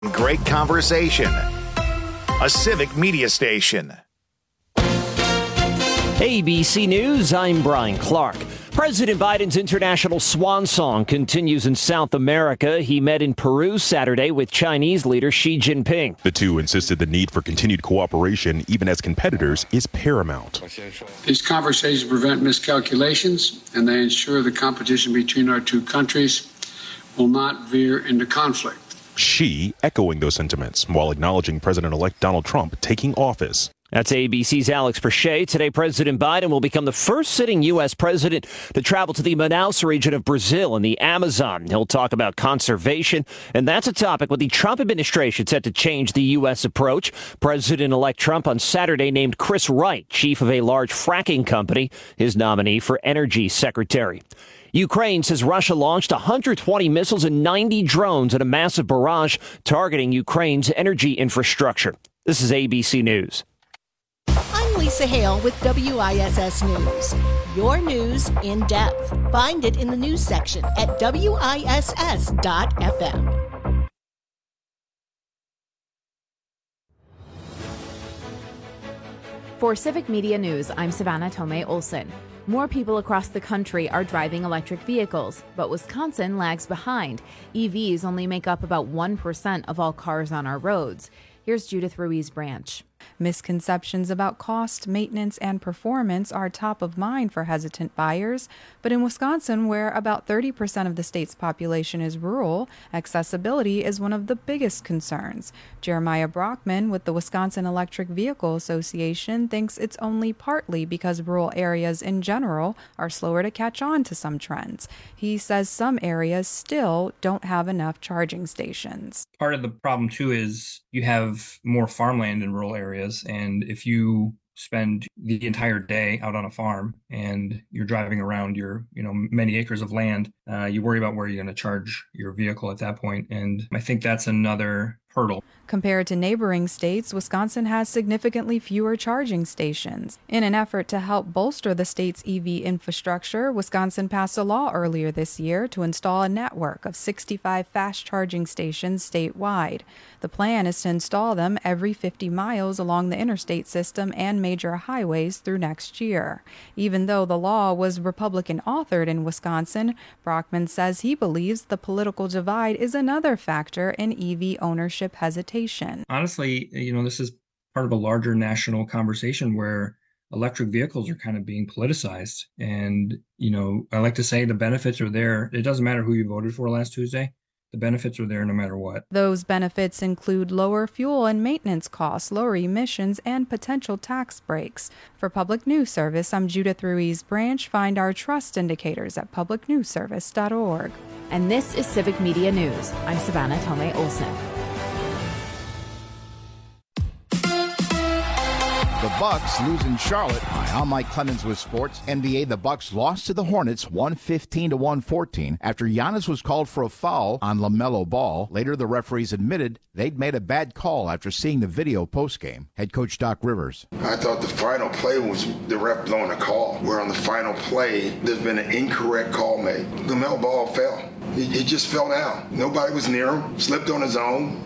Great conversation. A Civic Media station. ABC News, I'm Brian Clark. President Biden's international swan song continues in South America. He met in Peru Saturday with Chinese leader Xi Jinping. The two insisted the need for continued cooperation, even as competitors, is paramount. These conversations prevent miscalculations, and they ensure the competition between our two countries will not veer into conflict. Xi echoing those sentiments while acknowledging President-elect Donald Trump taking office. That's ABC's Alex Perche. Today, President Biden will become the first sitting U.S. president to travel to the Manaus region of Brazil in the Amazon. He'll talk about conservation, and that's a topic with the Trump administration set to change the U.S. approach. President-elect Trump on Saturday named Chris Wright, chief of a large fracking company, his nominee for energy secretary. Ukraine says Russia launched 120 missiles and 90 drones at a massive barrage targeting Ukraine's energy infrastructure. This is ABC News. I'm Lisa Hale with WISS News. Your news in depth. Find it in the news section at WISS.FM. For Civic Media News, I'm Savannah Tomei Olson. More people across the country are driving electric vehicles, but Wisconsin lags behind. EVs only make up about 1% of all cars on our roads. Here's Judith Ruiz-Branch. Misconceptions about cost, maintenance, and performance are top of mind for hesitant buyers. But in Wisconsin, where about 30% of the state's population is rural, accessibility is one of the biggest concerns. Jeremiah Brockman with the Wisconsin Electric Vehicle Association thinks it's only partly because rural areas in general are slower to catch on to some trends. He says some areas still don't have enough charging stations. Part of the problem, too, is you have more farmland in rural areas. And if you spend the entire day out on a farm and you're driving around your, many acres of land, you worry about where you're going to charge your vehicle at that point. And I think that's another hurdle. Compared to neighboring states, Wisconsin has significantly fewer charging stations. In an effort to help bolster the state's EV infrastructure, Wisconsin passed a law earlier this year to install a network of 65 fast charging stations statewide. The plan is to install them every 50 miles along the interstate system and major highways through next year. Even though the law was Republican-authored in Wisconsin, Brockman says he believes the political divide is another factor in EV ownership hesitation. Honestly, this is part of a larger national conversation where electric vehicles are kind of being politicized. And, I like to say the benefits are there. It doesn't matter who you voted for last Tuesday. The benefits are there no matter what. Those benefits include lower fuel and maintenance costs, lower emissions, and potential tax breaks. For Public News Service, I'm Judith Ruiz-Branch. Find our trust indicators at publicnewsservice.org. And this is Civic Media News. I'm Savannah Tomei Olson. The Bucks lose in Charlotte. Hi, I'm Mike Clemens with sports. NBA, the Bucks lost to the Hornets 115-114 after Giannis was called for a foul on LaMelo Ball. Later, the referees admitted they'd made a bad call after seeing the video postgame. Head coach Doc Rivers. I thought the final play was the ref blowing a call, where on the final play, there's been an incorrect call made. LaMelo Ball fell. He just fell down. Nobody was near him, slipped on his own.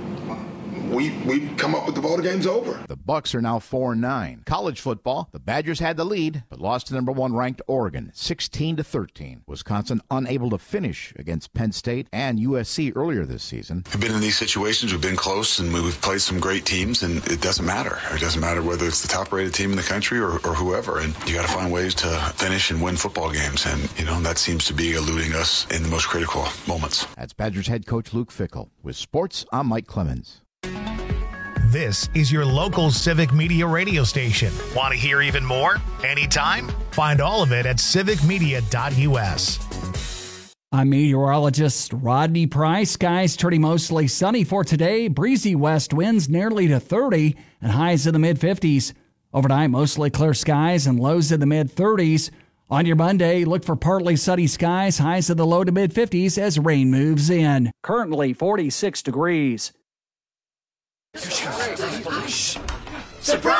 We come up with the ball, the game's over. The Bucks are now 4-9. College football, the Badgers had the lead, but lost to number 1 ranked Oregon, 16-13. Wisconsin unable to finish against Penn State and USC earlier this season. We've been in these situations, we've been close, and we've played some great teams, and it doesn't matter. It doesn't matter whether it's the top-rated team in the country or whoever, and you got to find ways to finish and win football games, and that seems to be eluding us in the most critical moments. That's Badgers head coach Luke Fickell. With sports, I'm Mike Clemens. This is your local Civic Media radio station. Want to hear even more? Anytime? Find all of it at civicmedia.us. I'm meteorologist Rodney Price. Skies turning mostly sunny for today. Breezy west winds nearly to 30 and highs in the mid-50s. Overnight, mostly clear skies and lows in the mid-30s. On your Monday, look for partly sunny skies, highs in the low to mid-50s as rain moves in. Currently 46 degrees. Surprise!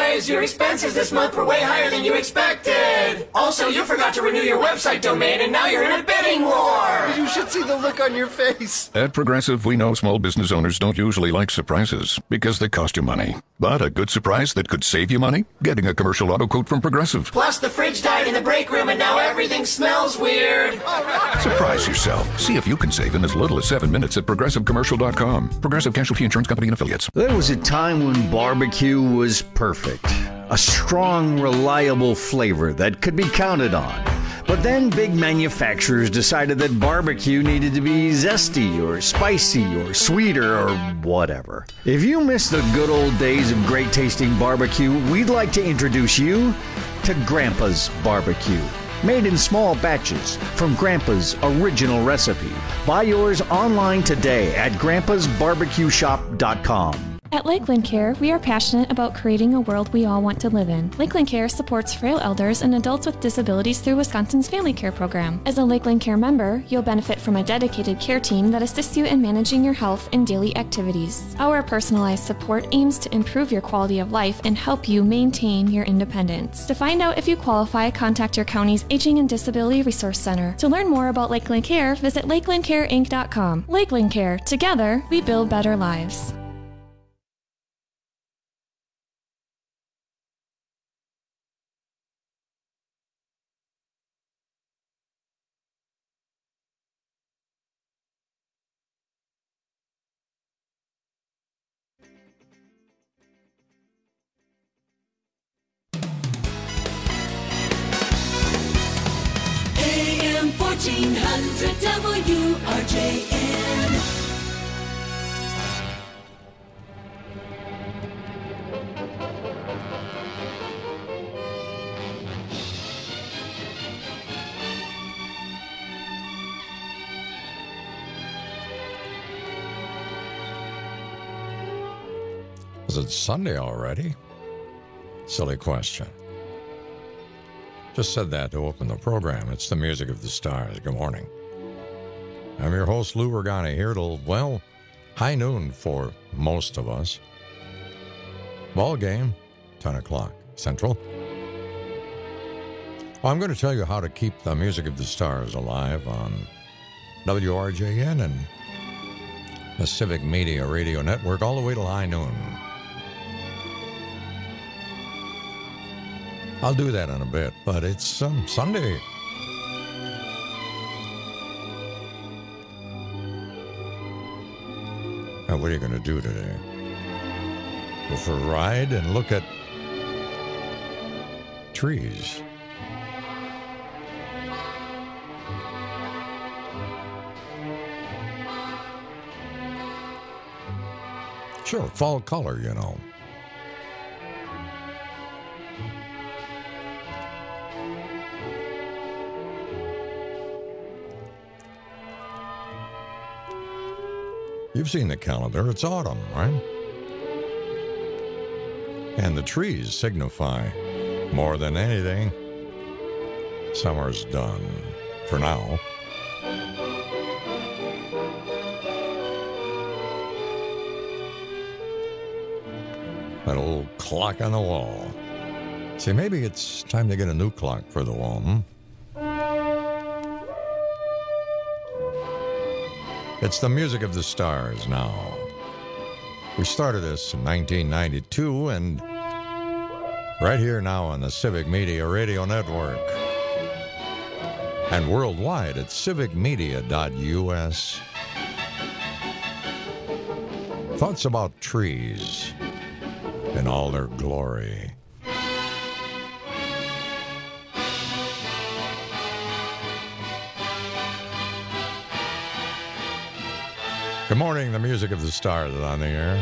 Surprise! Your expenses this month were way higher than you expected! Also, you forgot to renew your website domain and now you're in a bidding war! You should see the look on your face. At Progressive, we know small business owners don't usually like surprises because they cost you money. But a good surprise that could save you money? Getting a commercial auto quote from Progressive. Plus, the fridge died in the break room and now everything smells weird. Surprise yourself. See if you can save in as little as 7 minutes at ProgressiveCommercial.com. Progressive Casualty Insurance Company and Affiliates. There was a time when barbecue was perfect. A strong, reliable flavor that could be counted on. But then big manufacturers decided that barbecue needed to be zesty or spicy or sweeter or whatever. If you miss the good old days of great tasting barbecue, we'd like to introduce you to Grandpa's Barbecue. Made in small batches from Grandpa's original recipe. Buy yours online today at grandpasbarbecueshop.com. At Lakeland Care, we are passionate about creating a world we all want to live in. Lakeland Care supports frail elders and adults with disabilities through Wisconsin's Family Care Program. As a Lakeland Care member, you'll benefit from a dedicated care team that assists you in managing your health and daily activities. Our personalized support aims to improve your quality of life and help you maintain your independence. To find out if you qualify, contact your county's Aging and Disability Resource Center. To learn more about Lakeland Care, visit lakelandcareinc.com. Lakeland Care. Together, we build better lives. AM 1400 WRJN. Is it Sunday already? Silly question. Just said that to open the program. It's the music of the stars. Good morning. I'm your host, Lou Regani, here till, well, high noon for most of us. Ball game, 10 o'clock Central. Well, I'm going to tell you how to keep the music of the stars alive on WRJN and the Civic Media Radio Network all the way till high noon. I'll do that in a bit, but it's Sunday. Now, what are you going to do today? Go for a ride and look at trees. Sure, fall color, you know. You've seen the calendar. It's autumn, right? And the trees signify, more than anything, summer's done for now. That old clock on the wall. See, maybe it's time to get a new clock for the wall, hmm? It's the music of the stars now. We started this in 1992 and right here now on the Civic Media Radio Network and worldwide at civicmedia.us. Thoughts about trees in all their glory. Good morning, the music of the stars is on the air.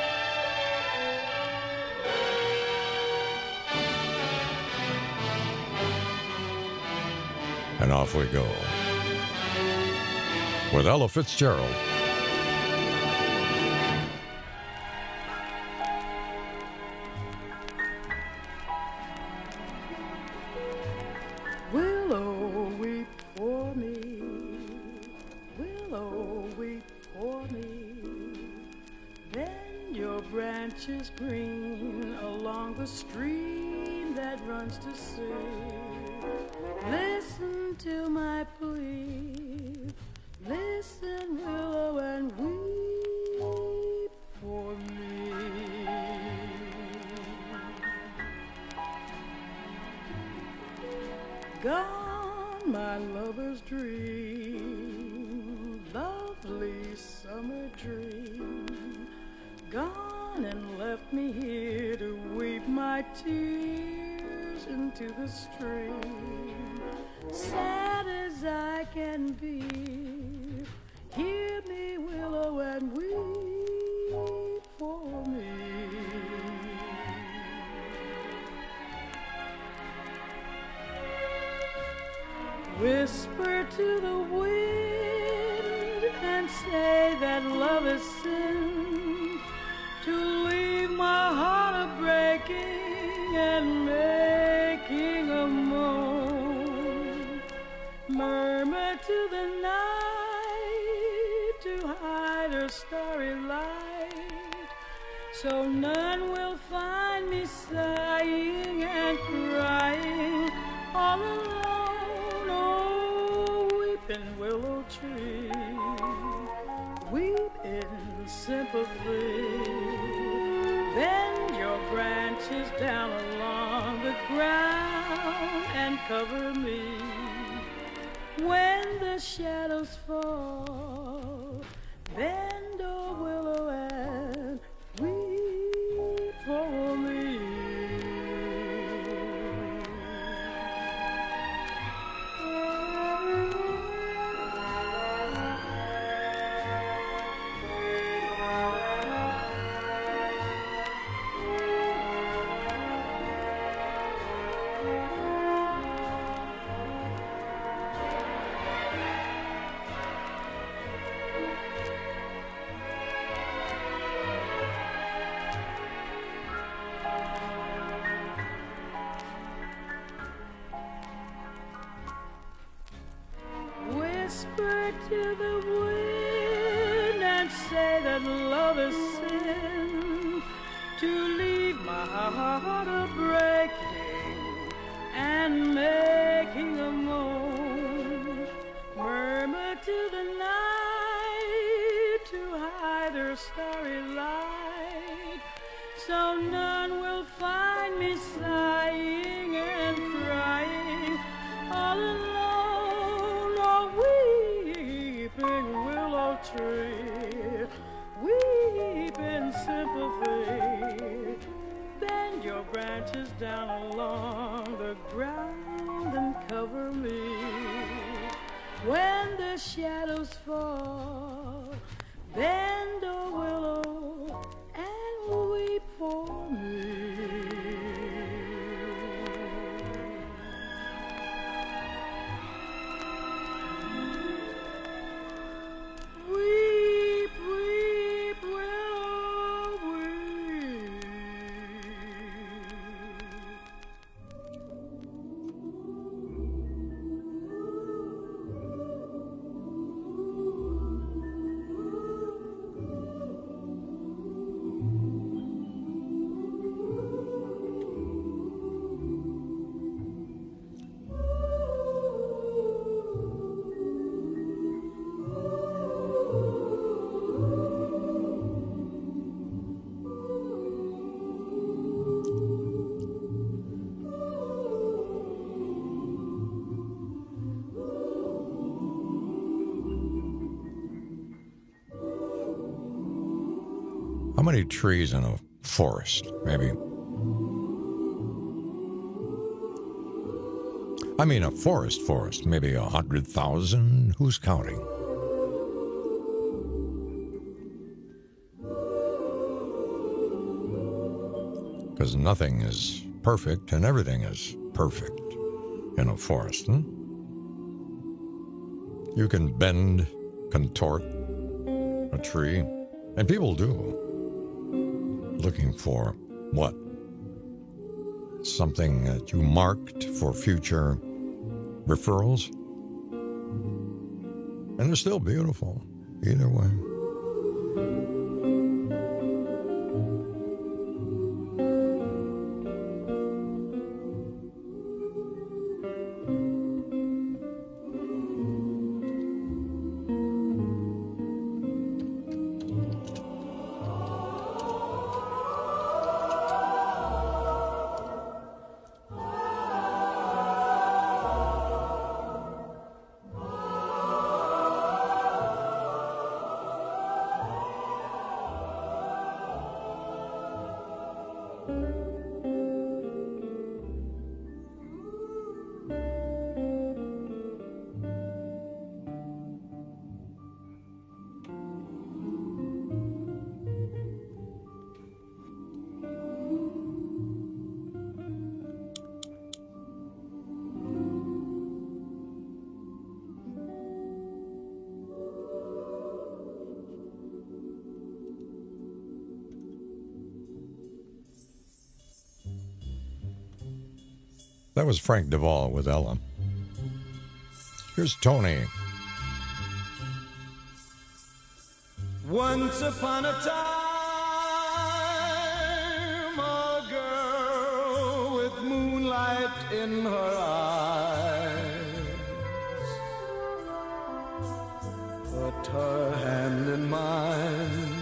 And off we go with Ella Fitzgerald. Willow, weep for me. Willow, weep for me. Then your branches green along the stream that runs to sea. Listen to my plea. Listen, willow, and weep for me. Gone, my lover's dream, lovely summer dream. Gone and left me here to weep my tears into the stream. Sad as I can be, hear me, willow, and weep for me. Whisper to the wind and say that love is sin, to leave my heart a-breaking and making a moan. Murmur to the night to hide her starry light, so none will find me sighing and crying all alone. Oh, weeping willow tree, weep in sympathy. Bend your branches down along the ground and cover me. When the shadows fall, bend, oh willow, and weep for me. Whisper to the wind and say that love is sin, to leave my heart a-breaking and making a moan. Murmur to the night to hide her starry light, so none will find me sighing and crying all alone. Weeping willow tree, weep in sympathy. Bend your branches down along the ground and cover me. When the shadows fall, bend, oh willow, and weep for me. Weep, weep, willow, weep. How many trees in a forest, maybe? I mean, a forest, maybe 100,000? Who's counting? Because nothing is perfect and everything is perfect in a forest. You can bend, contort a tree, and people do. Looking for what? Something that you marked for future referrals? And they're still beautiful, either way. That was Frank Duvall with Ella. Here's Tony. Once upon a time, a girl with moonlight in her eyes put her hand in mine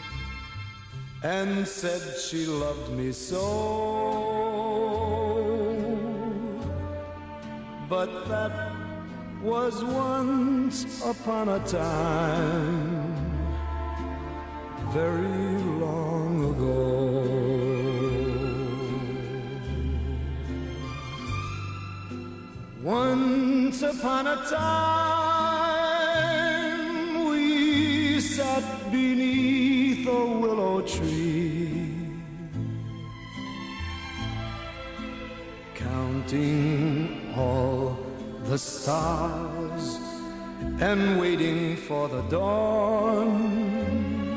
and said she loved me so. But that was once upon a time, very long ago. Once upon a time, we sat beneath a willow tree, counting all the stars and waiting for the dawn.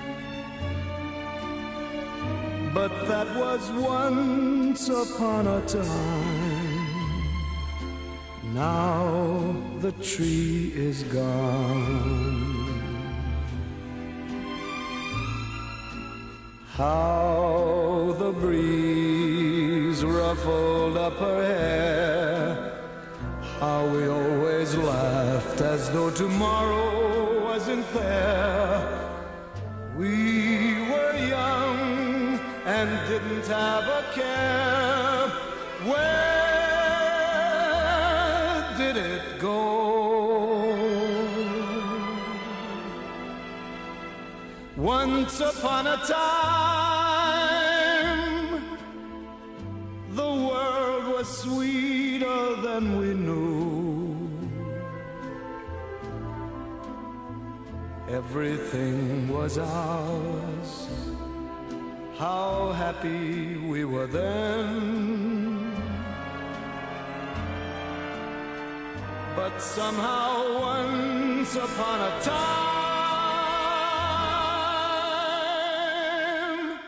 But that was once upon a time. Now the tree is gone. How the breeze ruffled up her hair, how we always laughed as though tomorrow wasn't there. We were young and didn't have a care. Where did it go? Once upon a time, the world was sweeter than we knew. Everything was ours. How happy we were then. But somehow once upon a time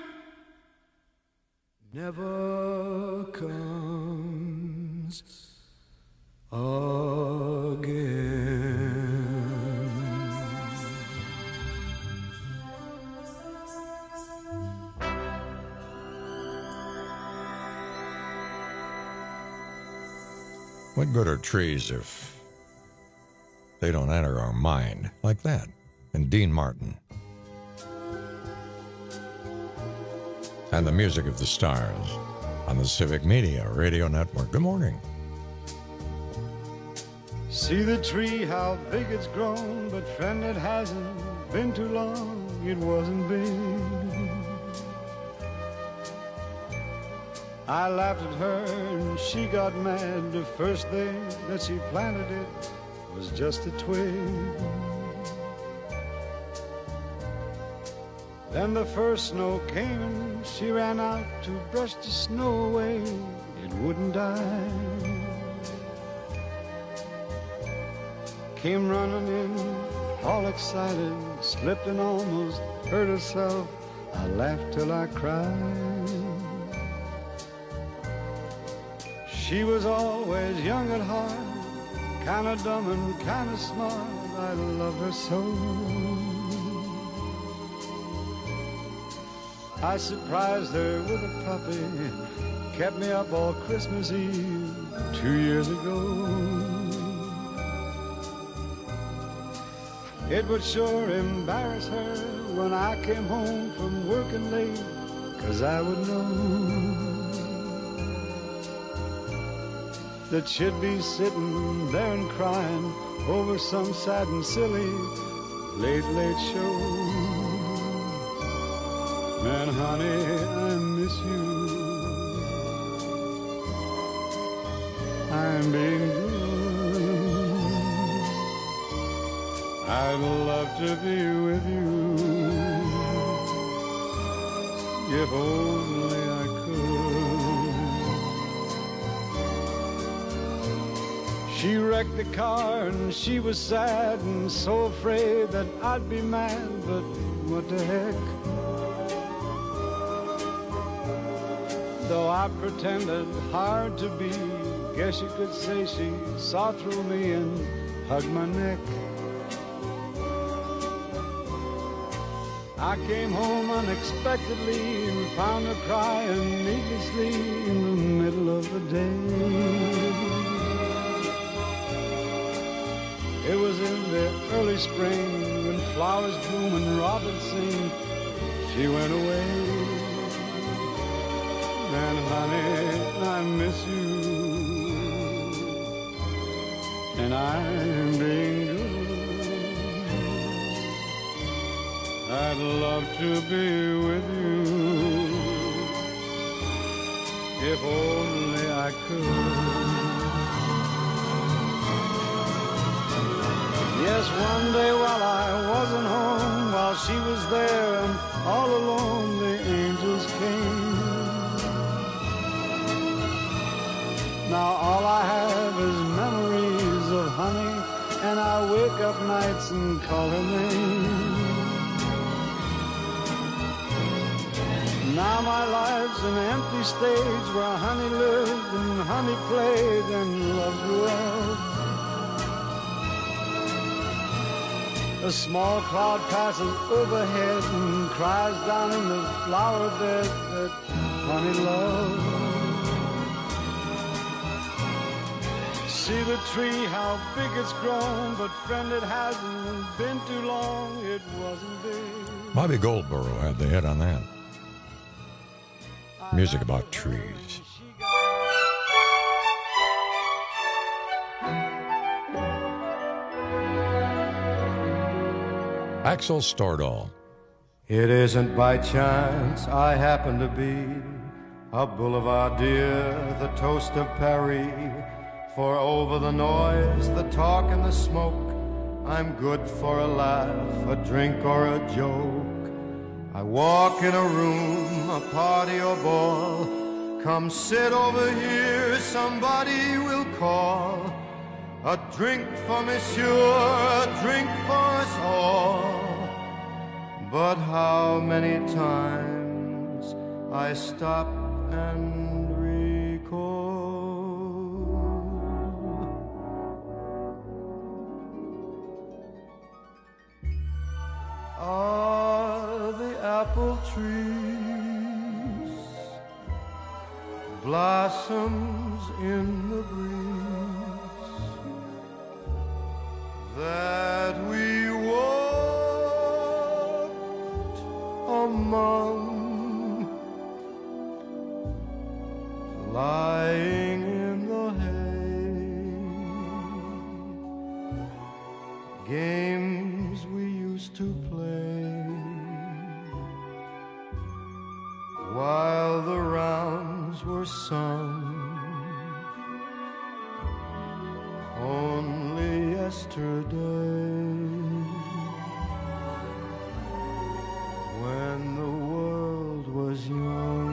never comes again. What good are trees if they don't enter our mind like that? And Dean Martin. And the music of the stars on the Civic Media Radio Network. Good morning. See the tree, how big it's grown, but friend, it hasn't been too long, it wasn't big. I laughed at her and she got mad. The first day that she planted it was just a twig. Then the first snow came and she ran out to brush the snow away. It wouldn't die. Came running in, all excited, slipped and almost hurt herself. I laughed till I cried. She was always young at heart, kinda dumb and kinda smart. I love her so. I surprised her with a puppy, kept me up all Christmas Eve 2 years ago. It would sure embarrass her when I came home from working late, 'cause I would know that she'd be sitting there and crying over some sad and silly late show. Man, honey, I miss you. I'm being good. I'd love to be with you if only I could. She wrecked the car and she was sad and so afraid that I'd be mad, but what the heck? Though I pretended hard to be, guess you could say she saw through me and hugged my neck. I came home unexpectedly and found her crying needlessly in the middle of the day. It was in the early spring when flowers bloom and robins sing. She went away. And honey, I miss you. And I'm being good. I'd love to be with you if only I could. Yes, one day while I wasn't home, while she was there and all alone, the angels came. Now all I have is memories of honey, and I wake up nights and call her name. Now my life's an empty stage where honey lived and honey played and love grew up. A small cloud passes overhead and cries down in the flower bed that honey loved. See the tree, how big it's grown, but friend, it hasn't been too long, it wasn't big. Bobby Goldborough had the hit on that. Music about trees. Axel Stordahl. It isn't by chance I happen to be a boulevardier, the toast of Paris. For over the noise, the talk and the smoke, I'm good for a laugh, a drink or a joke. I walk in a room, a party or ball. Come sit over here, somebody will call. A drink for monsieur, a drink for us all. But how many times I stop and recall. Are the apple trees blossoms in the breeze that we walked among, lying in the hay, games we used to play while the rounds were sung. Only yesterday, when the world was young.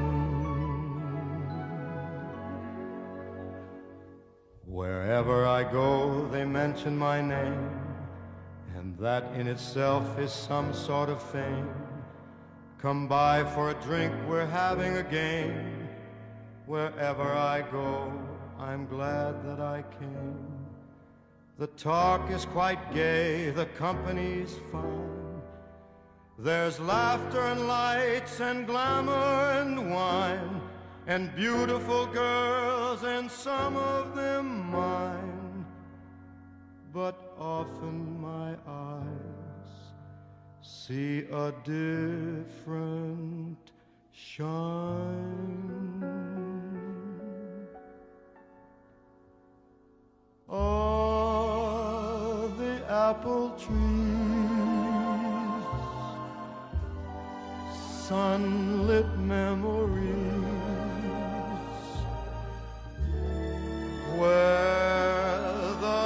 Wherever I go, they mention my name, and that in itself is some sort of fame. Come by for a drink, we're having a game. Wherever I go, I'm glad that I came. The talk is quite gay, the company's fine. There's laughter and lights and glamour and wine, and beautiful girls, and some of them mine. But often my eyes see a different shine. Oh, the apple trees sunlit memories where the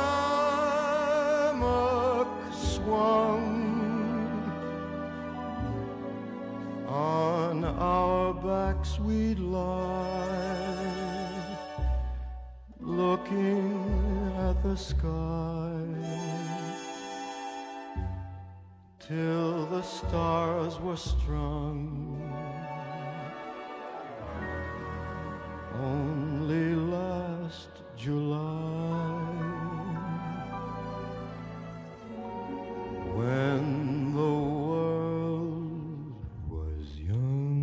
hammock swung on our backs we'd lie looking at the sky till the stars were strung. Only last July, when the world was young.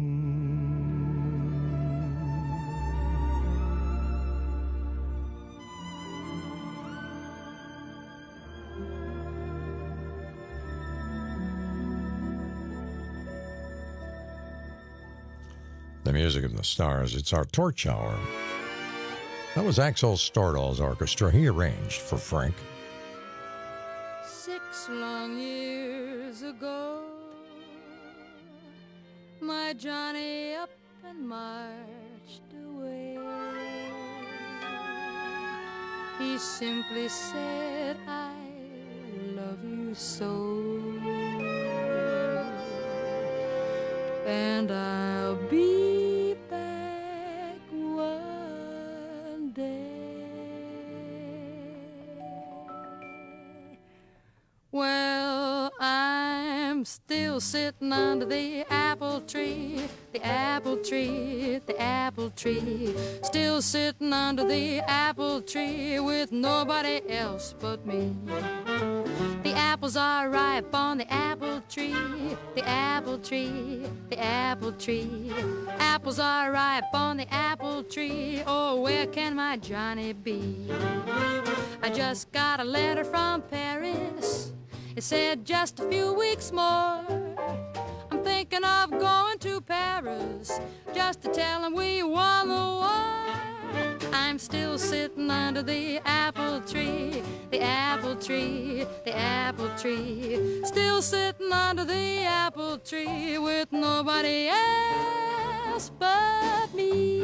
The music of the stars. It's our torch hour. That was Axel Stordahl's orchestra. He arranged for Frank. 6 long years ago, my Johnny up and marched away. He simply said, I love you so, and I'll be back one day. Well, I'm still sitting under the apple tree, the apple tree, the apple tree. Still sitting under the apple tree with nobody else but me. The apples are ripe on the apple tree, the apple tree, the apple tree. Apples are ripe on the apple tree. Oh, where can my Johnny be? I just got a letter from Paris. It said just a few weeks more. I'm thinking of going to Paris just to tell him we won the war. I'm still sitting under the apple tree, the apple tree, the apple tree. Still sitting under the apple tree with nobody else but me.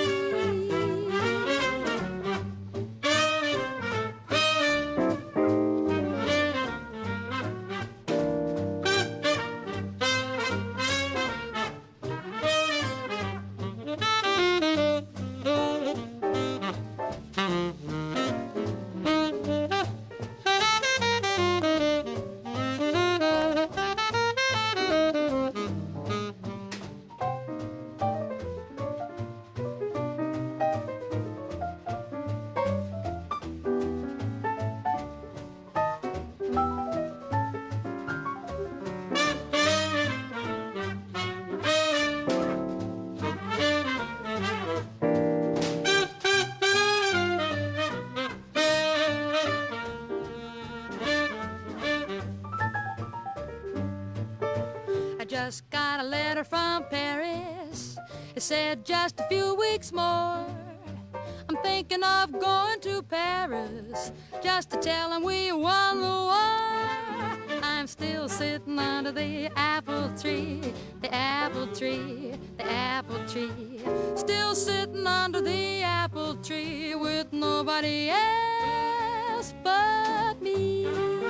Just got a letter from Paris. It said just a few weeks more. I'm thinking of going to Paris just to tell them we won the war. I'm still sitting under the apple tree, the apple tree, the apple tree. Still sitting under the apple tree with nobody else but me.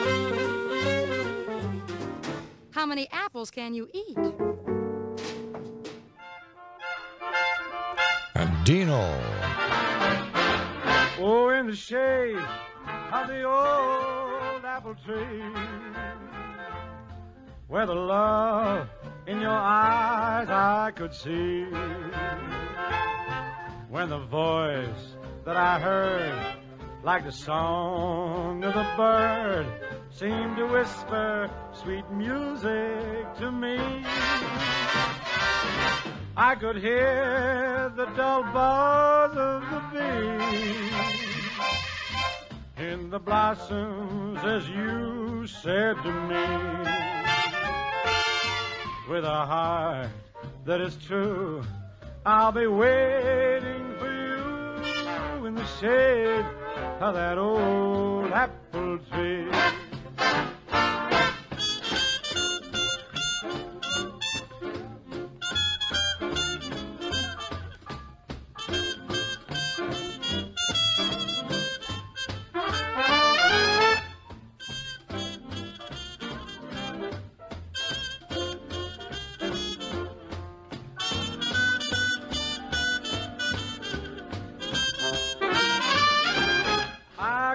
How many apples can you eat? And Dino. Oh, in the shade of the old apple tree, where the love in your eyes I could see, when the voice that I heard, like the song of the bird, seemed to whisper sweet music to me. I could hear the dull buzz of the bee in the blossoms as you said to me, with a heart that is true, I'll be waiting for you in the shade of that old apple tree.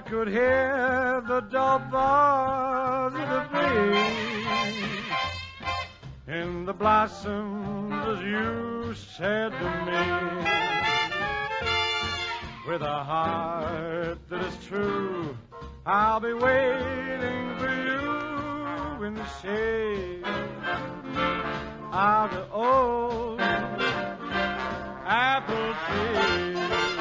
could hear the dull buzz of the bee in the blossoms as you said to me. With a heart that is true, I'll be waiting for you in the shade of the old apple tree.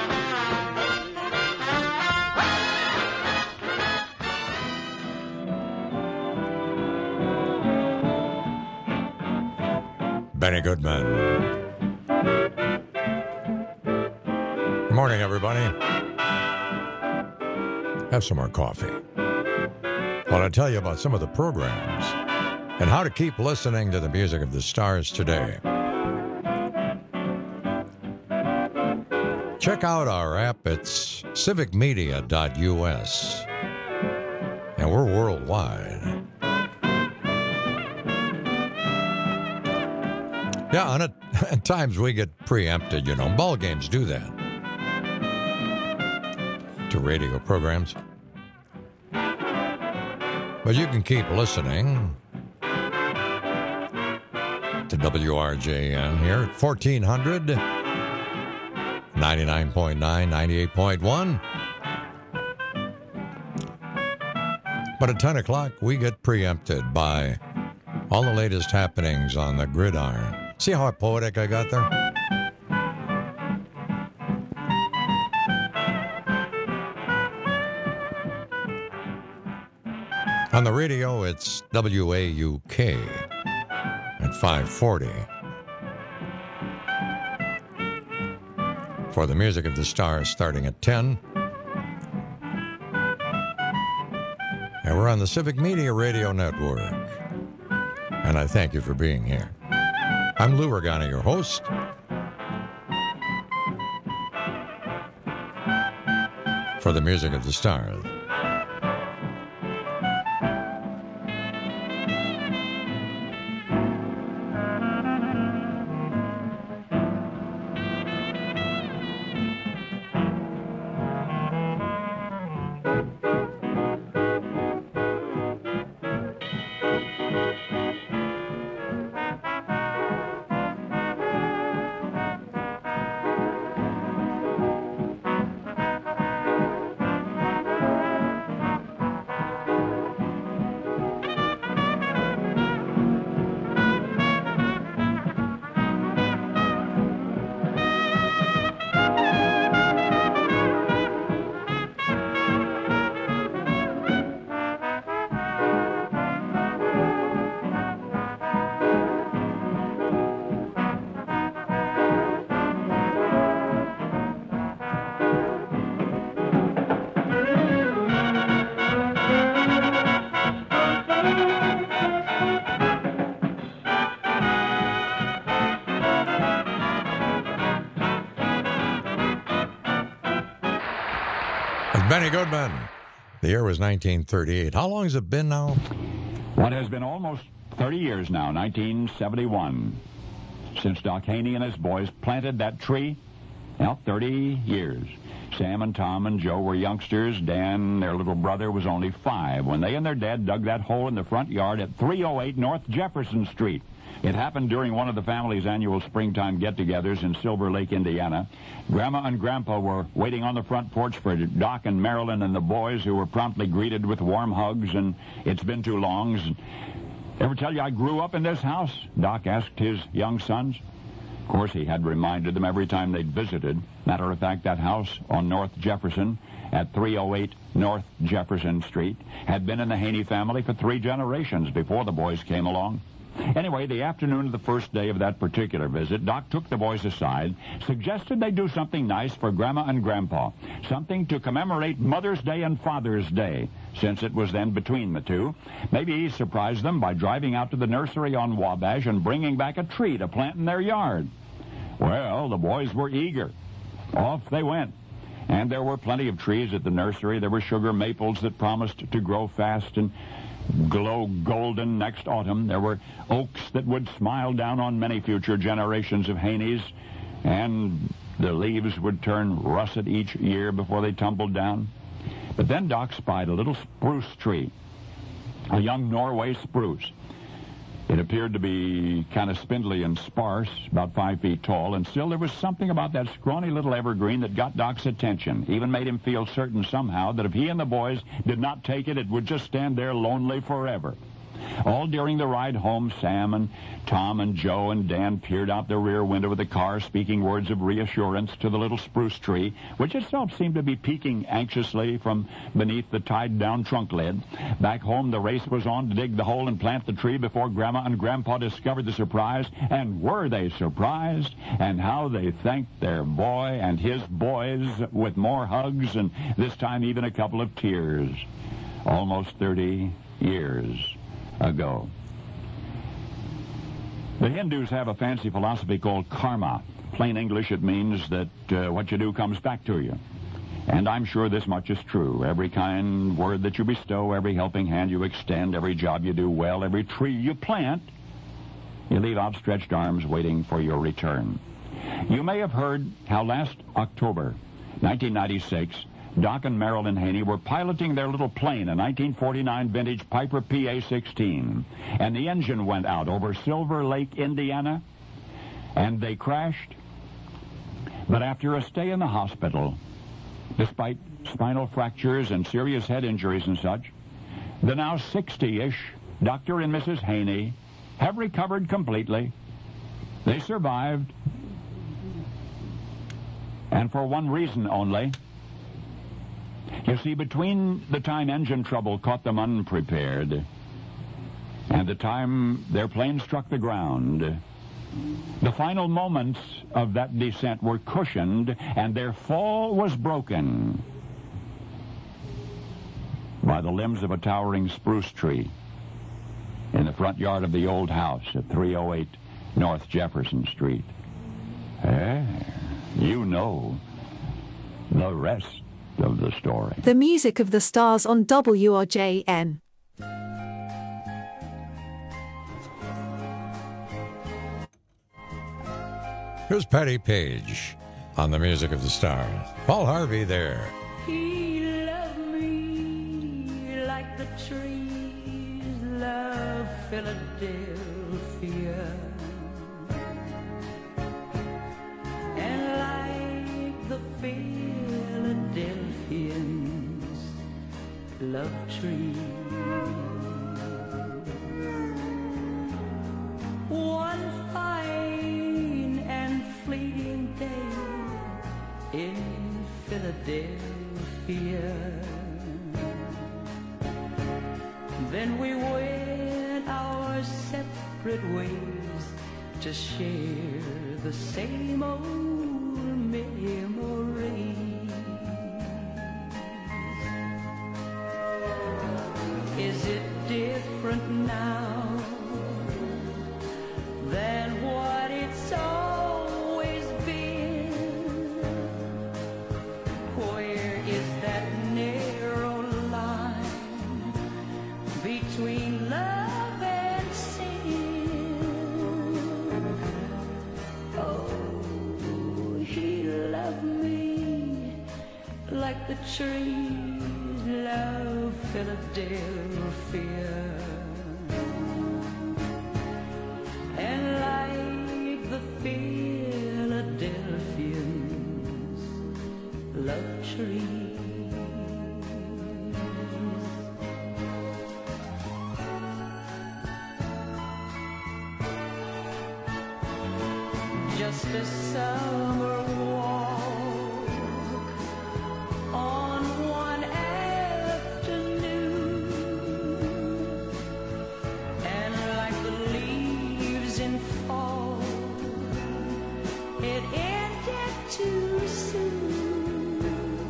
Benny Goodman. Good morning, everybody. Have some more coffee. While I tell you about some of the programs and how to keep listening to the music of the stars today. Check out our app. It's civicmedia.us. And we're worldwide. Yeah, and at times we get preempted, you know. Ball games do that to radio programs. But you can keep listening to WRJN here at 1400, 99.9, 98.1. But at 10 o'clock, we get preempted by all the latest happenings on the gridiron. See how poetic I got there? On the radio, it's WAUK at 540. For the music of the stars starting at 10. And we're on the Civic Media Radio Network. And I thank you for being here. I'm Lou Regani, your host. For the music of the stars. Benny Goodman. The year was 1938. How long has it been now? What has been almost 30 years now, 1971, since Doc Haney and his boys planted that tree. Well, 30 years. Sam and Tom and Joe were youngsters. Dan, their little brother, was only 5 when they and their dad dug that hole in the front yard at 308 North Jefferson Street. It happened during one of the family's annual springtime get-togethers in Silver Lake, Indiana. Grandma and Grandpa were waiting on the front porch for Doc and Marilyn and the boys, who were promptly greeted with warm hugs and "It's been too long." "Ever tell you I grew up in this house?" Doc asked his young sons. Of course, he had reminded them every time they'd visited. Matter of fact, that house on North Jefferson at 308 North Jefferson Street had been in the Haney family for 3 generations before the boys came along. Anyway, the afternoon of the first day of that particular visit, Doc took the boys aside, suggested they do something nice for Grandma and Grandpa, something to commemorate Mother's Day and Father's Day, since it was then between the two. Maybe he surprised them by driving out to the nursery on Wabash and bringing back a tree to plant in their yard. Well, the boys were eager. Off they went. And there were plenty of trees at the nursery. There were sugar maples that promised to grow fast and glow golden next autumn. There were oaks that would smile down on many future generations of Haneys, and the leaves would turn russet each year before they tumbled down. But then Doc spied a little spruce tree, a young Norway spruce. It appeared to be kind of spindly and sparse, about 5 feet tall, and still there was something about that scrawny little evergreen that got Doc's attention, even made him feel certain somehow that if he and the boys did not take it, it would just stand there lonely forever. All during the ride home, Sam and Tom and Joe and Dan peered out the rear window of the car, speaking words of reassurance to the little spruce tree, which itself seemed to be peeking anxiously from beneath the tied-down trunk lid. Back home, the race was on to dig the hole and plant the tree before Grandma and Grandpa discovered the surprise. And were they surprised? And how they thanked their boy and his boys with more hugs and this time even a couple of tears. Almost 30 years ago. The Hindus have a fancy philosophy called karma. Plain English, it means that what you do comes back to you. And I'm sure this much is true. Every kind word that you bestow, every helping hand you extend, every job you do well, every tree you plant, you leave outstretched arms waiting for your return. You may have heard how last October, 1996, Doc and Marilyn Haney were piloting their little plane, a 1949 vintage Piper PA-16, and the engine went out over Silver Lake, Indiana, and they crashed. But after a stay in the hospital, despite spinal fractures and serious head injuries and such, the now 60-ish Dr. and Mrs. Haney have recovered completely. They survived, and for one reason only. You see, between the time engine trouble caught them unprepared and the time their plane struck the ground, the final moments of that descent were cushioned and their fall was broken by the limbs of a towering spruce tree in the front yard of the old house at 308 North Jefferson Street. You know the rest of the story. The music of the stars on WRJN. Here's Patty Page on the music of the stars. Paul Harvey there. He loved me like the trees love Philadelphia, and like the Philadelphians love trees. One fine and fleeting day in Philadelphia, then we went our separate ways to share the same old memories. Is it different now than what it's always been? Where is that narrow line between love and sin? Oh, he loved me like the trees love Philadelphia, and like the Philadelphians love trees. Just a summer walk on one afternoon, and like the leaves in fall, it ended too soon.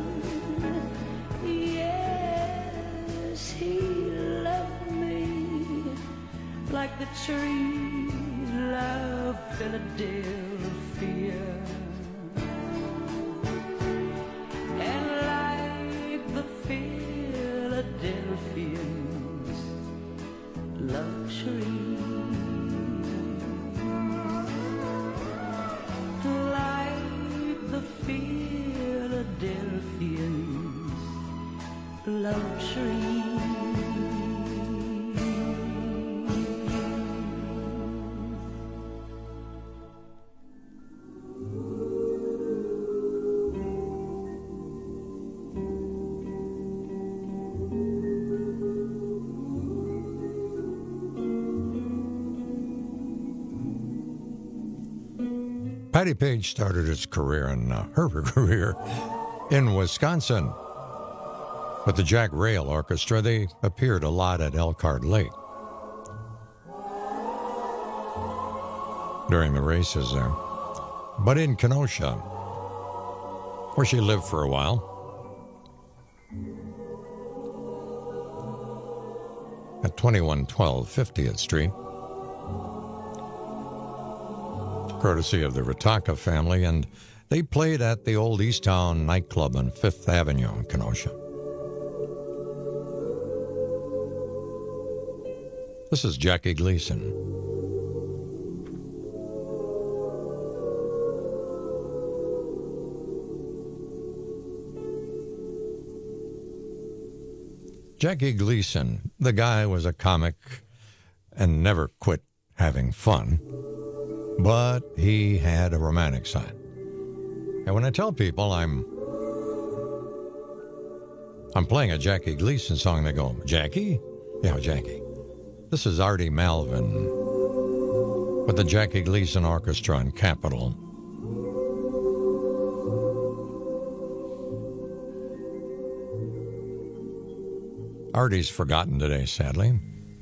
Yes, he loved me like the trees love Philadelphia, and like the Philadelphians love trees, like the Philadelphians Patty Page started her career in Wisconsin. With the Jack Rail Orchestra, they appeared a lot at Elkhart Lake during the races there. But in Kenosha, where she lived for a while, at 2112 50th Street, courtesy of the Ritaka family, and they played at the old Easttown nightclub on 5th Avenue in Kenosha. This is Jackie Gleason. Jackie Gleason, the guy was a comic and never quit having fun, but he had a romantic side. And when I tell people I'm playing a Jackie Gleason song, they go, Jackie? Yeah, Jackie. This is Artie Malvin with the Jackie Gleason Orchestra in Capitol. Artie's forgotten today, sadly.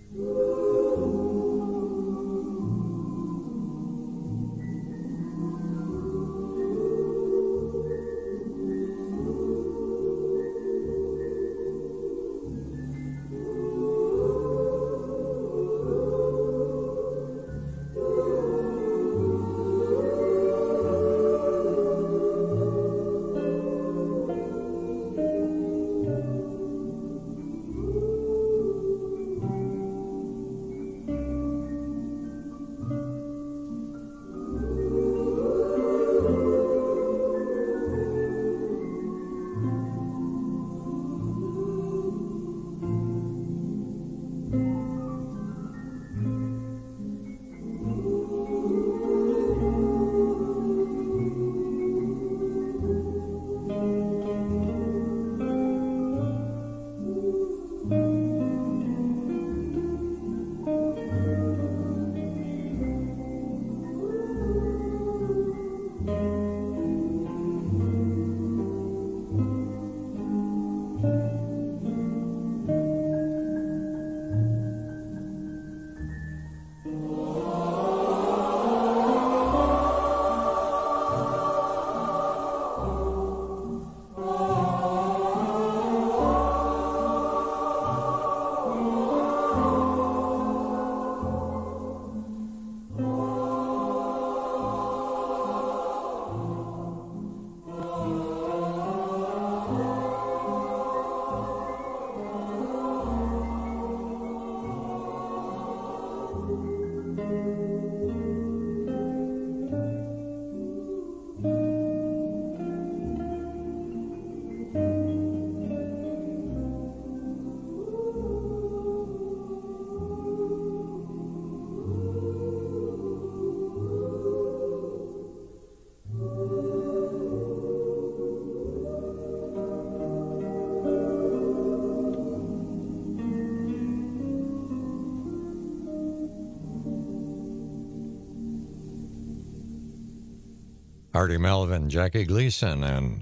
Artie Melvin, Jackie Gleason, and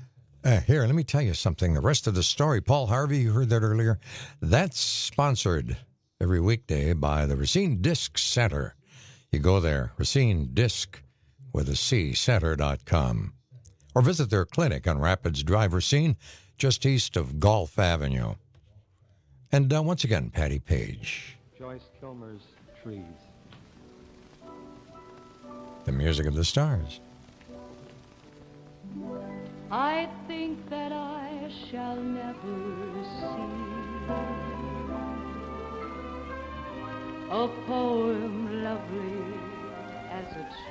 here, let me tell you something. The rest of the story, Paul Harvey, you heard that earlier, that's sponsored every weekday by the Racine Disc Center. You go there, Racine Disc with a C, center.com, or visit their clinic on Rapids Drive, Racine, just east of Gulf Avenue. And once again, Patty Page. Joyce Kilmer's Trees. The music of the stars. I think that I shall never see a poem lovely as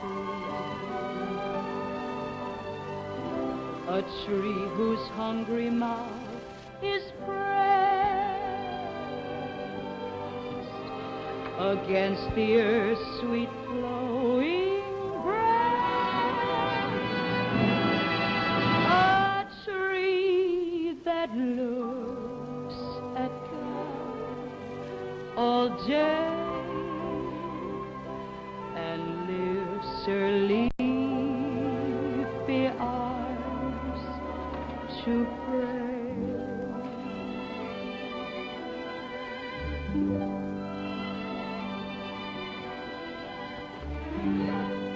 a tree whose hungry mouth is pressed against the earth's sweet flowing that looks at God all day and lifts her leaves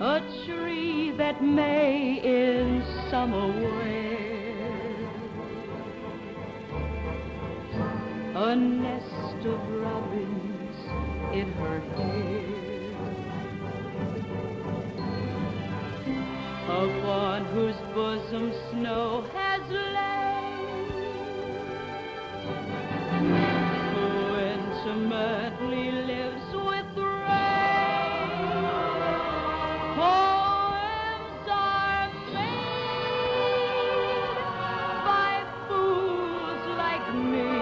a tree that may in summer wear a nest of robins in her hair, upon whose bosom snow has lain, who intimately lives with rain. Poems are made by fools like me,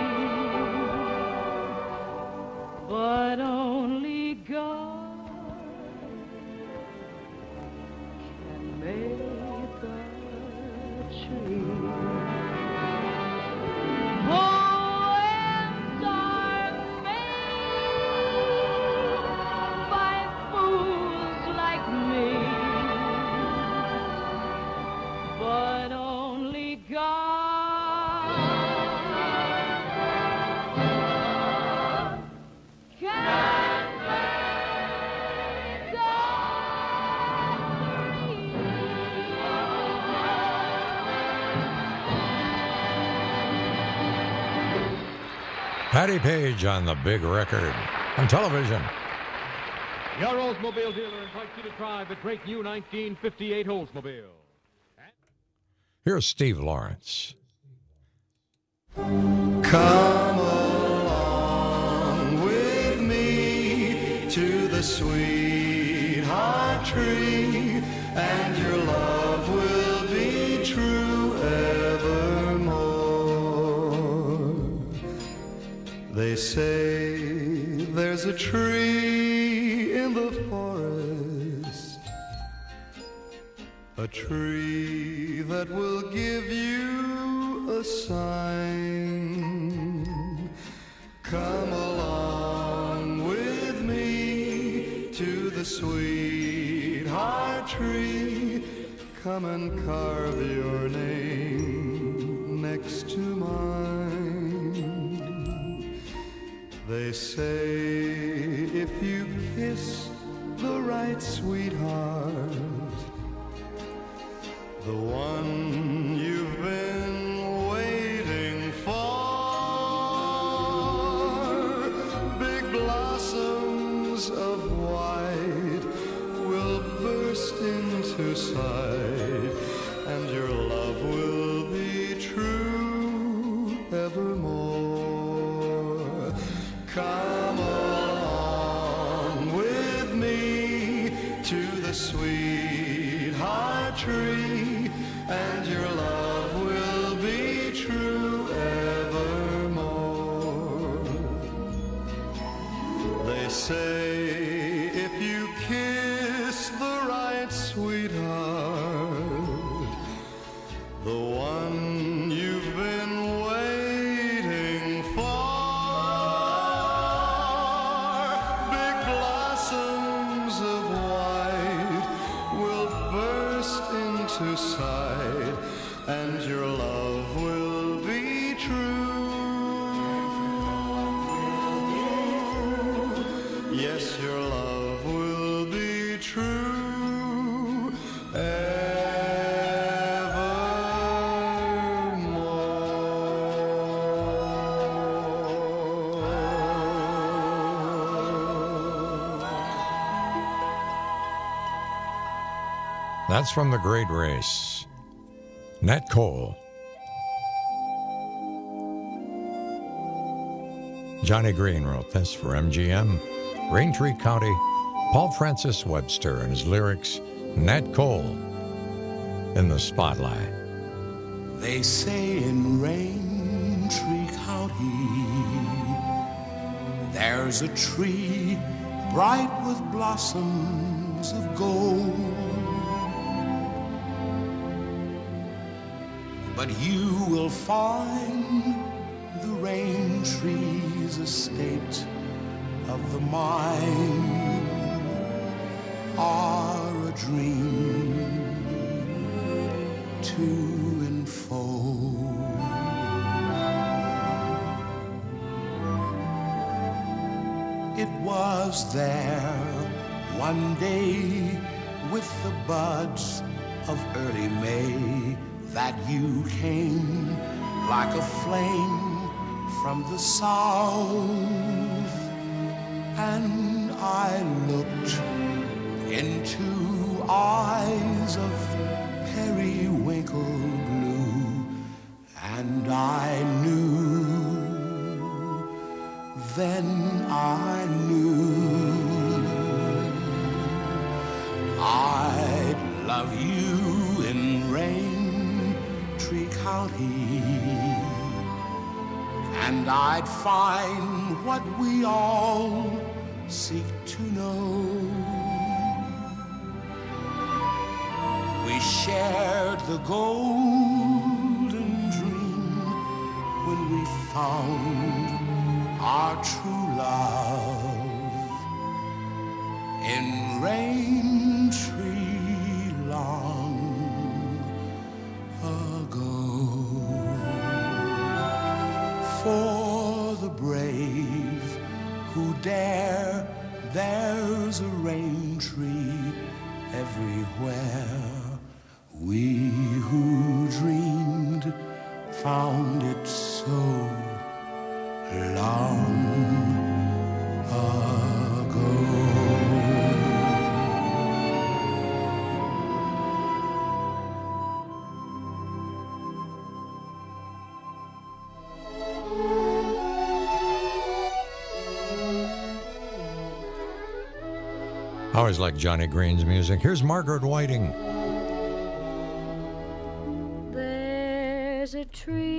but only God can make a tree. Poems are made by fools like me, but only God can make a Patty Page on the big record on television. Your Oldsmobile dealer invites you to try the great new 1958 Oldsmobile. Here's Steve Lawrence. Come along with me to the sweetheart tree, and your love will be true evermore. They say there's a tree in the forest, a tree that will give you a sign. Come along with me to the sweetheart tree. Come and carve your name next to mine. They say if you kiss the right sweetheart, the one you've been waiting for, big blossoms of white will burst into sight, and your love will be true evermore. Come along with me to the sweetheart tree, and your love will be true evermore. They say if you kiss the right sweetheart, the one you've been waiting for, big blossoms of white will burst into sight, and your love will be true. Yes, your love will be true That's from The Great Race. Nat Cole. Johnny Green wrote this for MGM. Raintree County. Paul Francis Webster and his lyrics. Nat Cole in the spotlight. They say in Raintree County there's a tree bright with blossoms of gold. But you will find the Raintree's a state of the mind are a dream to enfold. It was there one day with the buds of early May that you came like a flame from the south, and I looked into eyes of periwinkle blue, and I knew, then I knew I'd love you in Raintree County, and I'd find what we all seek to know. We shared the golden dream when we found our true love in Raintree long ago. For the brave who dare, there's a rain tree everywhere. We who dreamed found it so long ago. I always like Johnny Green's music. Here's Margaret Whiting. There's a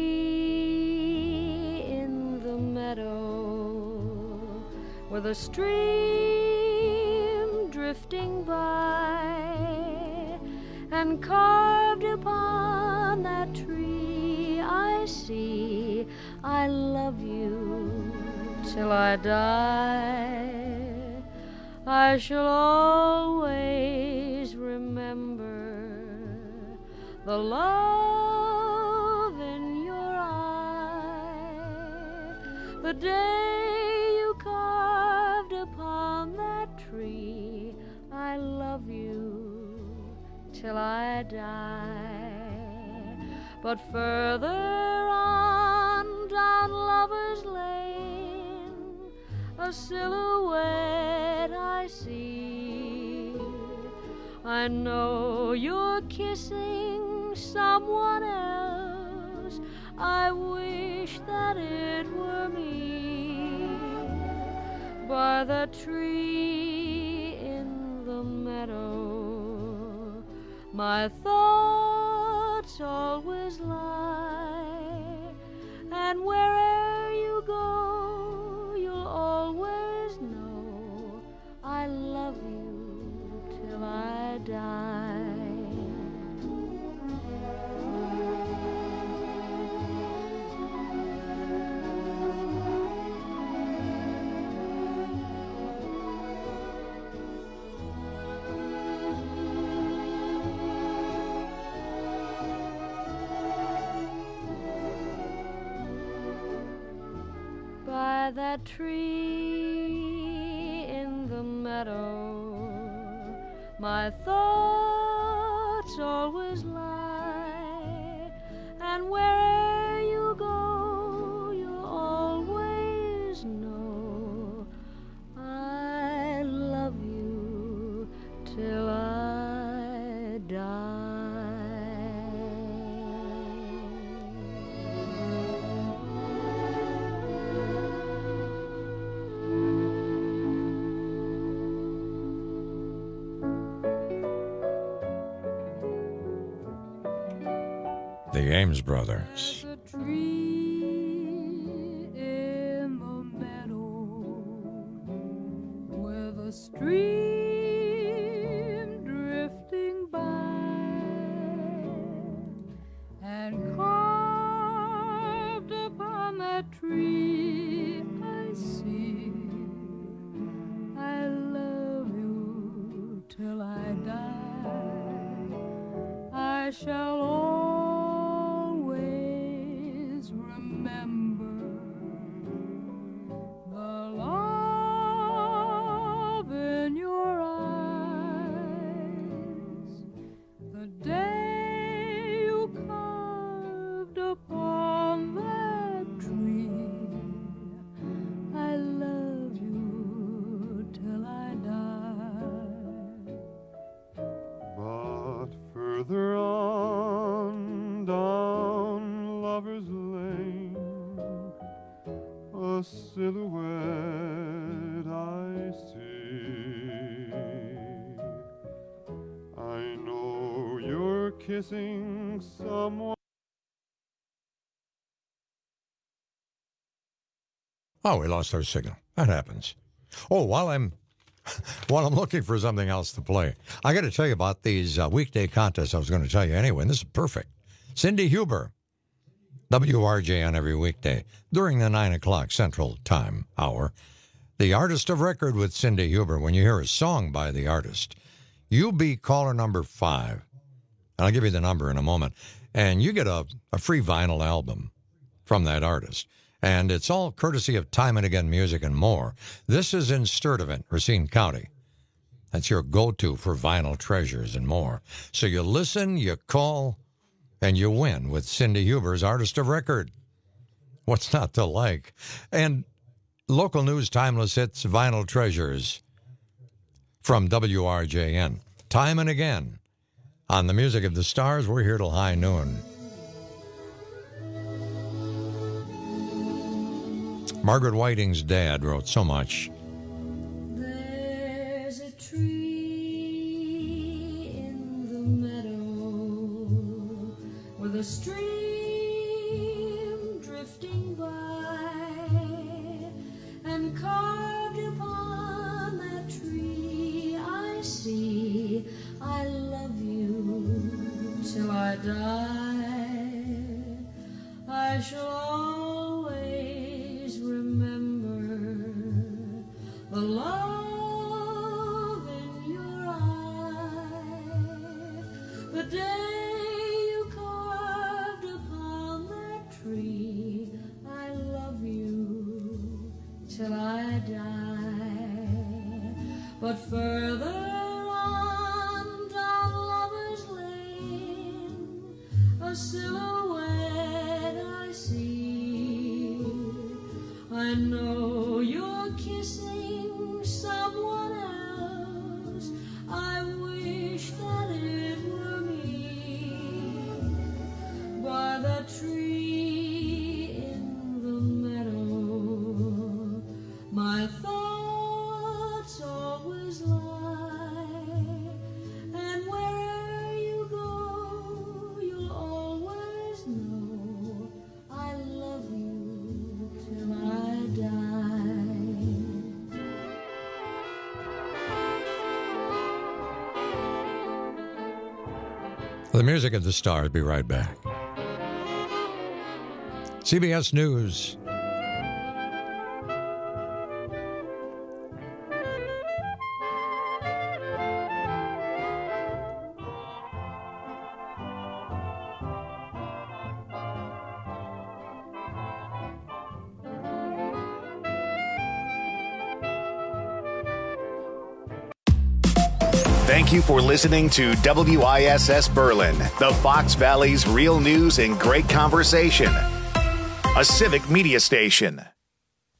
tree in the meadow with a stream drifting by, and carved upon that tree I see, I love you till I die. I shall always remember the love in your eye, the day you carved upon that tree. I love you till I die. But further on down Lover's Lane, a silhouette I see. I know you're kissing someone else. I wish that it were me. By the tree in the meadow, my thoughts always lie. And where'er you go, you'll always know I love you till I die. By that tree in the meadow, my thoughts always lie. And where'er you go, you'll always know I love you till I die. The Ames Brothers. There's a tree in the meadow with a stream drifting by, and carved upon that tree I see, I love you till I die. I shall always remember the love in your eyes, Further on down Lover's Lane, a silhouette I see. I know you're kissing someone. Oh, we lost our signal. That happens. Oh, while I'm looking for something else to play, I got to tell you about these weekday contests I was going to tell you anyway, and this is perfect. Cindy Huber, WRJN every weekday during the 9 o'clock Central Time hour. The Artist of Record with Cindy Huber. When you hear a song by the artist, you be caller number 5. And I'll give you the number in a moment. And you get a free vinyl album from that artist. And it's all courtesy of Time and Again Music and more. This is in Sturtevant, Racine County. That's your go-to for vinyl treasures and more. So you listen, you call, and you win with Cindy Huber's Artist of Record. What's not to like? And local news, timeless hits, vinyl treasures from WRJN. Time and Again. On the Music of the Stars, we're here till high noon. Margaret Whiting's dad wrote so much. There's a tree in the meadow with a stream drifting by, and carved upon that tree I see, I love you till I die. I shall always remember the love in your eye, the day you carved upon that tree. I love you till I die. But further on down Lover's Lane, a silhouette I see. I know you're kissing someone else. I wish that it were me. By the tree in the meadow, my thoughts always lie. And wherever you go, you'll always know I love you till I die. The Music of the Stars. Be right back. CBS News. Thank you for listening to WISS Berlin, the Fox Valley's real news and great conversation. A civic media station.